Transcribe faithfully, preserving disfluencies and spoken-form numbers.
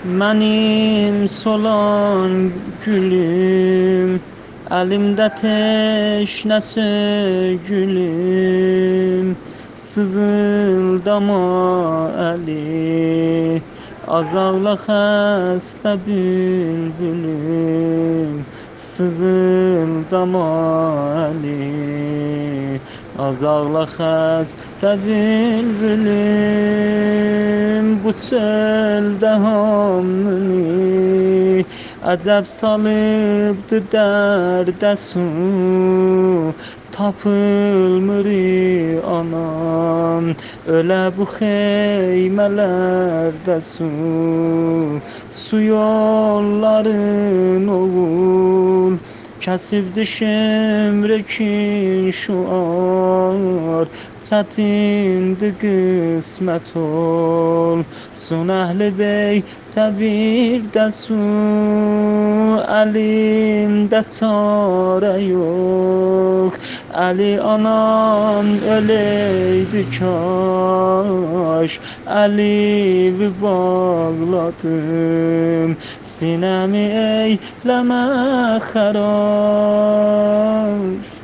Mənim solan gülüm, əlimdə teşnəsi gülüm, sızıldama əli, azarla xəstə bülbülüm, sızıldama əli, azarla xəstə bülbülüm. Bu çöldə hamını əcəb salıbdı dərdə su, tapılmır anam, ölə bu xeymələrdə su. Su yolların oğul, kəsibdi şömrəkin şuar, çətindir qismət ol, sun əhli beytə bir də su. Əlimdə çarə yox, Əli anan öləydi kaş, Əlivi bağladım, sinəmi eyləmə xəraş.